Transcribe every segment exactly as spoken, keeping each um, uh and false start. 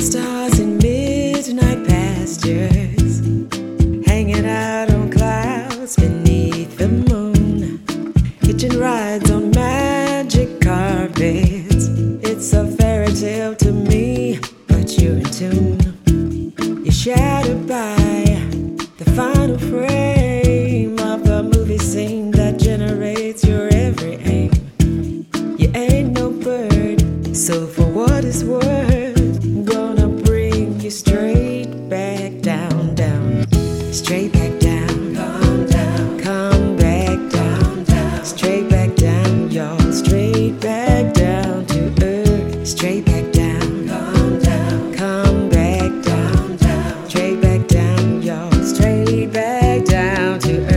stars in midnight pastures, hanging out on clouds beneath the moon, hitching rides on magic carpets. It's a fairy tale to me, but you're in tune. You're shattered by the final frame of the movie scene that generates your every aim. You ain't no bird, so for what it's worth, I'm gonna bring you straight back down, down, straight back down, calm down, come back down, down, straight back down, y'all, straight back down to earth, straight back down, calm down, come back down, down, straight back down, y'all, straight back down to earth.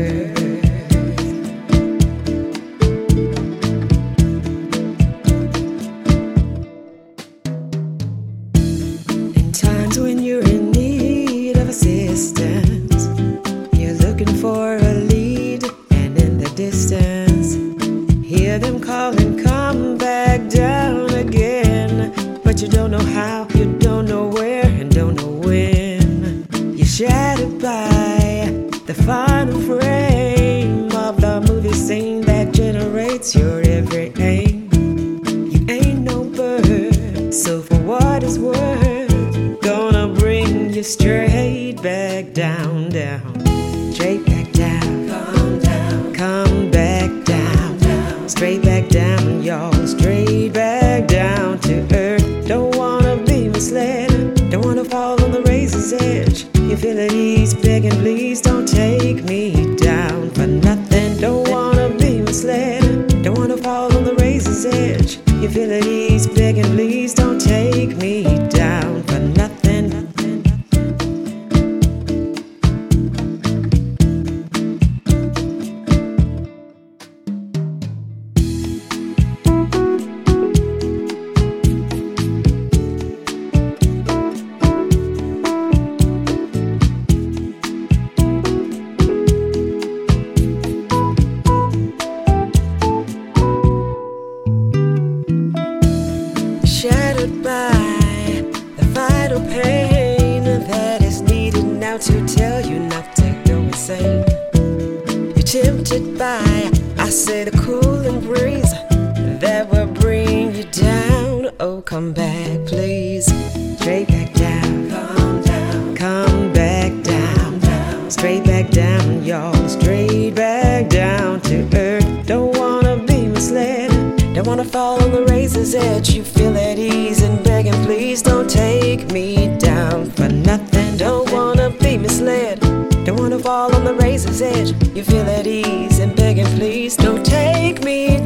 Times when you're in need of assistance, you're looking for a lead, and in the distance, hear them calling, come back down again. But you don't know how, you don't know where, and don't know when. You're shattered by the final frame of the movie scene that generates your every aim. You ain't no bird, so for what it's worth, gonna bring you straight back down, down, straight back down, calm down, come back down, down, straight back down, y'all, straight back down to earth. Don't wanna be misled, don't wanna fall on the razor's edge. You feel at ease, begging, please don't take me down for nothing. Don't wanna be misled, don't wanna fall on the razor's edge. You feel at ease, begging, please don't take me down for nothing. Shattered by the vital pain that is needed now to tell you not to go insane. You're tempted by, I say, the cooling breeze that will bring you down. Oh, come back, please. Straight back down, calm down, come back down, down, straight back down, y'all, straight back down to earth. Don't wanna be misled, don't wanna fall on the razor's edge. You feel at ease and begging, please don't take me down for nothing. Don't wanna be misled, don't wanna fall on the razor's edge. You feel at ease and begging, please don't take me